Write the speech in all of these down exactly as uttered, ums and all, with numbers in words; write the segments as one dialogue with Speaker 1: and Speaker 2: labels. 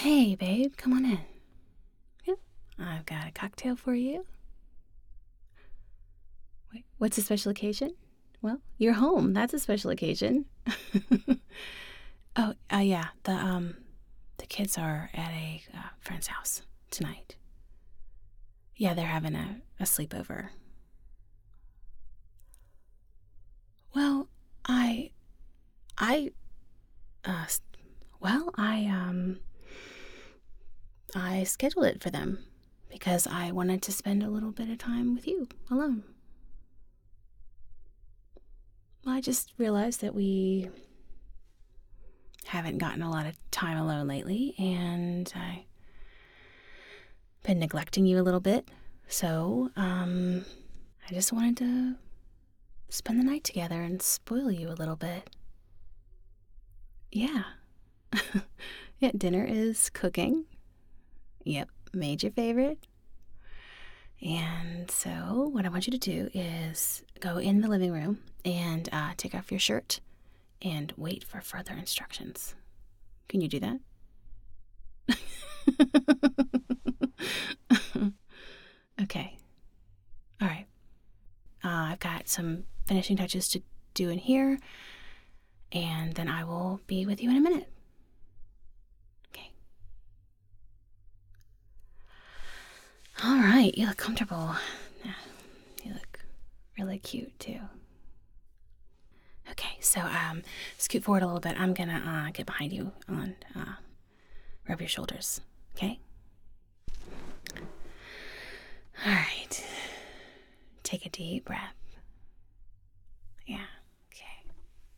Speaker 1: Hey, babe, come on in. Yep, I've got a cocktail for you. Wait, what's a special occasion? Well, you're home. That's a special occasion. oh, uh, yeah, the um, the kids are at a uh, friend's house tonight. Yeah, they're having a, a sleepover. Well, I, I, uh, well, I, um, I scheduled it for them because I wanted to spend a little bit of time with you alone. Well, I just realized that we haven't gotten a lot of time alone lately, and I've been neglecting you a little bit. So, um, I just wanted to spend the night together and spoil you a little bit. Yeah. Yeah, dinner is cooking. Yep, made your favorite. And so what I want you to do is go in the living room and uh, take off your shirt and wait for further instructions. Can you do that? Okay. All right. Uh, I've got some finishing touches to do in here, and then I will be with you in a minute. Okay. All right. You look comfortable. You look really cute, too. Okay, so um, scoot forward a little bit. I'm gonna uh, get behind you and uh, rub your shoulders, okay? All right. Take a deep breath. Yeah, okay.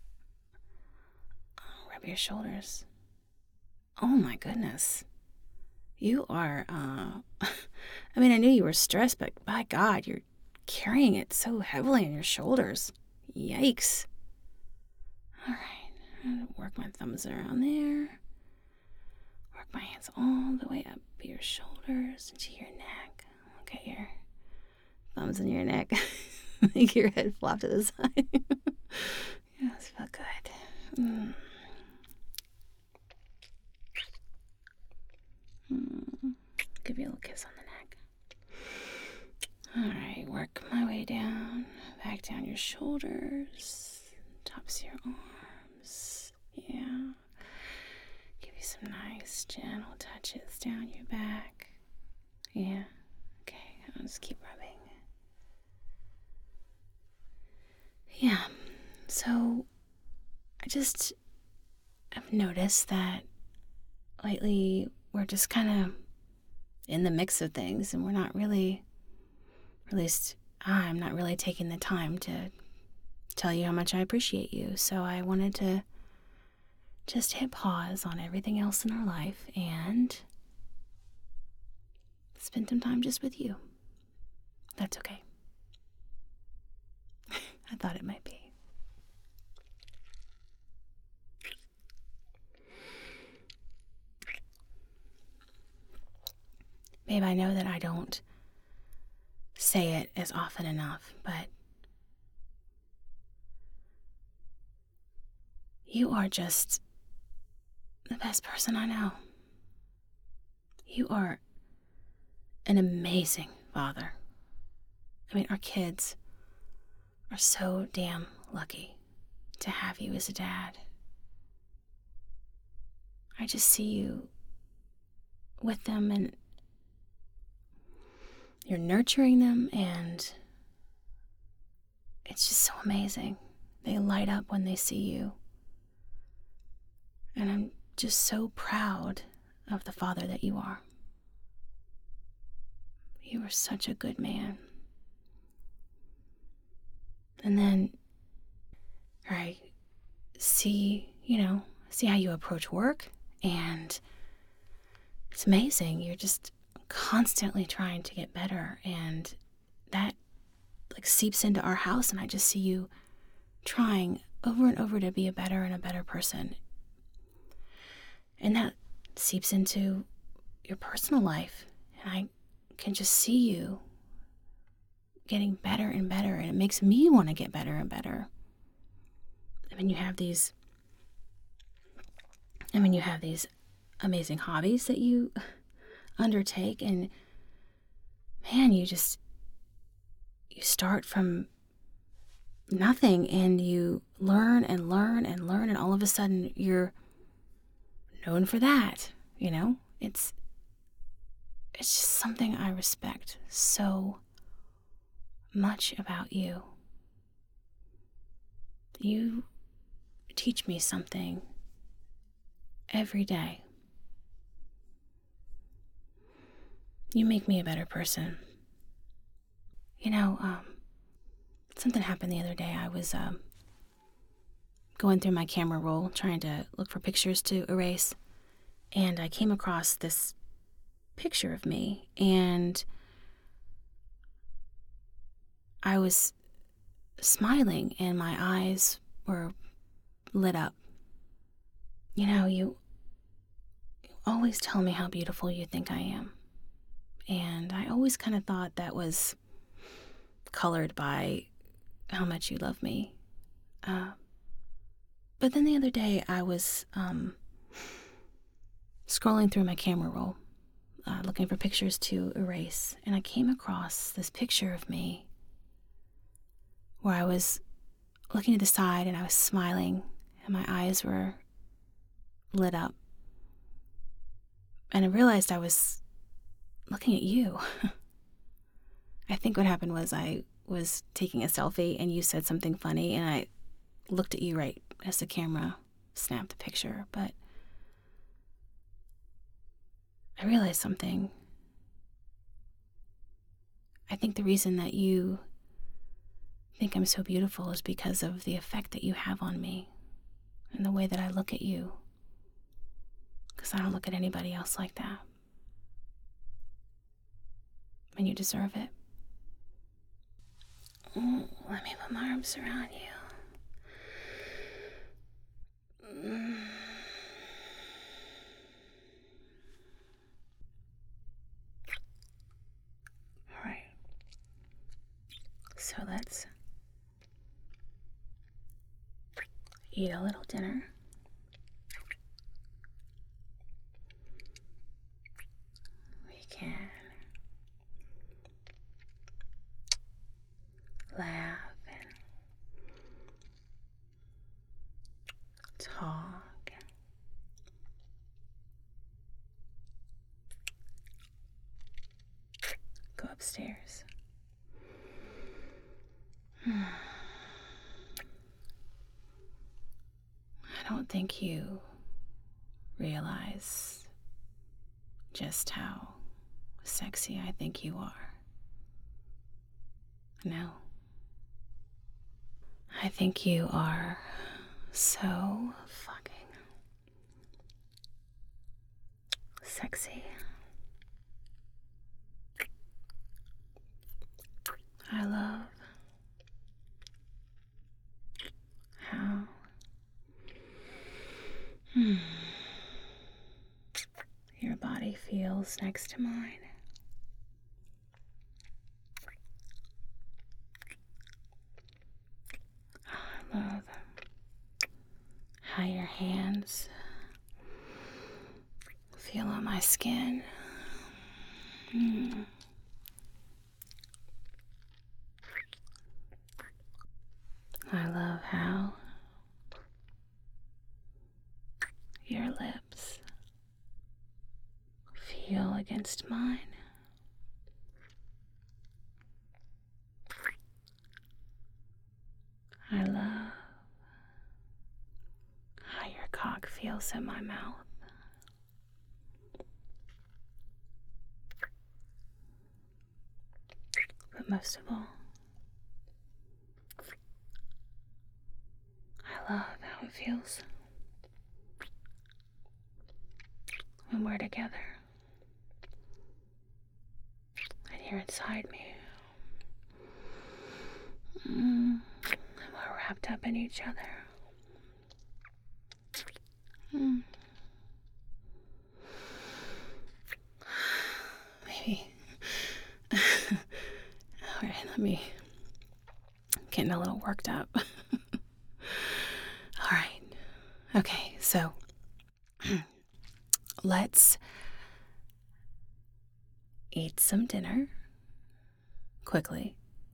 Speaker 1: Oh, rub your shoulders. Oh my goodness. You are, uh, I mean, I knew you were stressed, but by God, you're carrying it so heavily on your shoulders. Yikes. All right, I'm gonna work my thumbs around there. Work my hands all the way up your shoulders into your neck. Look at your thumbs in your neck. Make your head flop to the side. Yeah, this felt good. Mm. Mm. Give you a little kiss on the neck. All right, work my way down, back down your shoulders, tops of your arms. Yeah. Give you some nice, gentle touches down your back. Yeah. Okay, I'll just keep rubbing. Yeah. So, I just have noticed that lately we're just kind of in the mix of things, and we're not really, or at least I'm not really taking the time to tell you how much I appreciate you. So I wanted to just hit pause on everything else in our life and spend some time just with you. That's okay. I thought it might be. Babe, I know that I don't say it as often enough, but you are just the best person I know. You are an amazing father. I mean, our kids are so damn lucky to have you as a dad. I just see you with them, and you're nurturing them, and it's just so amazing. They light up when they see you. And I'm just so proud of the father that you are. You are such a good man. And then I see, you know, see how you approach work, and it's amazing. You're just constantly trying to get better, and that like seeps into our house, and I just see you trying over and over to be a better and a better person. And that seeps into your personal life, and I can just see you getting better and better, and it makes me want to get better and better. I mean, you have these, I mean, you have these amazing hobbies that you undertake. And man, you just, you start from nothing and you learn and learn and learn. And all of a sudden you're known for that. You know, it's, it's just something I respect so much about you. You teach me something every day. You make me a better person. You know, um, something happened the other day. I was um, going through my camera roll, trying to look for pictures to erase, and I came across this picture of me, and I was smiling, and my eyes were lit up. You know, you, you always tell me how beautiful you think I am. And I always kind of thought that was colored by how much you love me. Uh, but then the other day I was um, scrolling through my camera roll, uh, looking for pictures to erase, and I came across this picture of me where I was looking to the side and I was smiling and my eyes were lit up. And I realized I was looking at you. I think what happened was I was taking a selfie and you said something funny and I looked at you right as the camera snapped the picture. But I realized something. I think the reason that you think I'm so beautiful is because of the effect that you have on me and the way that I look at you. Because I don't look at anybody else like that. And you deserve it. Oh, let me put my arms around you. Mm. All right. So let's eat a little dinner. We can laugh and talk. Go upstairs. I don't think you realize just how sexy I think you are. No. I think you are so fucking sexy. I love how hmm, your body feels next to mine. I love how your hands feel on my skin. Mm. I love how your lips feel against mine. I love how your cock feels in my mouth. But most of all, I love how it feels when we're together and you're inside me. Mm. And we're wrapped up in each other. Mm. Maybe. All right, let me. I'm getting a little worked up. All right. Okay, so let's eat some dinner quickly.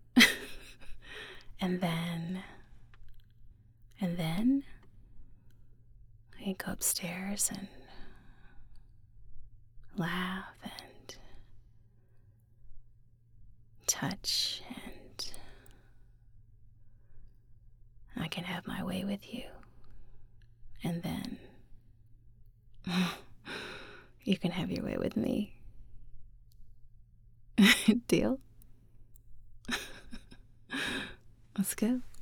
Speaker 1: and then, and then we go upstairs and laugh and touch, and I can have my way with you. And then you can have your way with me. Deal? Let's go.